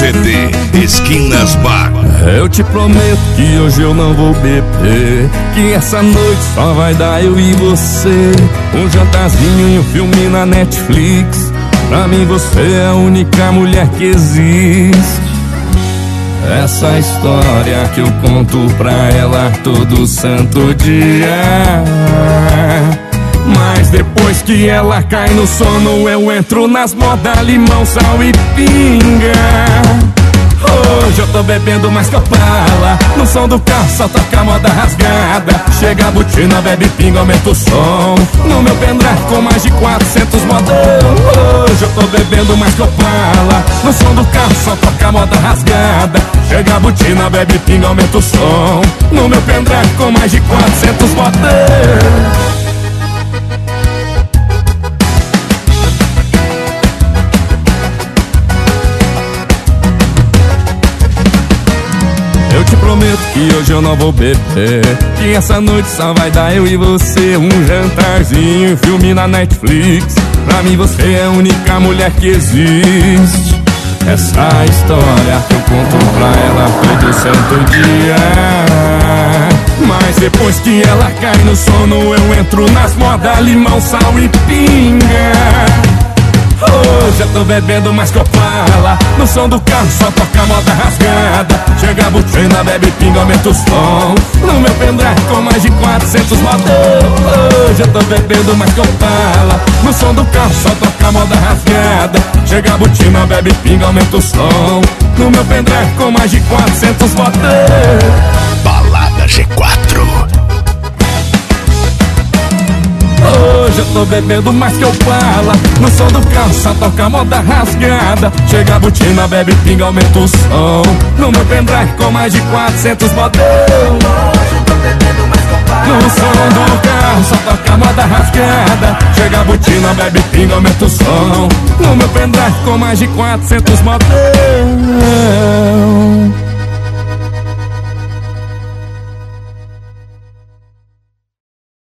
CD Esquinas Bar. Eu te prometo que hoje eu não vou beber, que essa noite só vai dar eu e você. Um jantarzinho e um filme na Netflix. Pra mim você é a única mulher que existe. Essa história que eu conto pra ela todo santo dia. Mas depois que ela cai no sono, eu entro nas modas limão, sal e pinga. Hoje eu tô bebendo mais que Opala. No som do carro só toca moda rasgada. Chega a botina, bebe pinga, aumenta o som. No meu pendrive com mais de 400 modão. Hoje eu tô bebendo mais que Opala. No som do carro só toca moda rasgada. Chega a botina, bebe pinga, aumenta o som. No meu pendrive com mais de 400 modão. Eu te prometo que hoje eu não vou beber, que essa noite só vai dar eu e você. Um jantarzinho, filme na Netflix. Pra mim você é a única mulher que existe. Essa história que eu conto pra ela todo santo dia. Mas depois que ela cai no sono, eu entro nas modas limão, sal e pinga. Hoje eu tô bebendo mais que Opala. No som do carro só toca moda rasgada. Chega a botina, bebe pinga, aumenta o som. No meu pendrive com mais de 400 modão. Hoje eu tô bebendo mais que Opala. No som do carro só toca moda rasgada. Chega a botina, bebe pinga, aumenta o som. No meu pendrive com mais de 400 modão. Balada G4. Hoje eu tô bebendo mais que Opala. No som do carro só toca moda rasgada. Chega a botina, bebe pinga, aumenta o som. No meu pendrive com mais de 400 modão. Hoje eu tô bebendo mais que Opala. No som do carro só toca moda rasgada. Chega a botina, bebe pinga, aumenta o som. No meu pendrive com mais de 400 modão.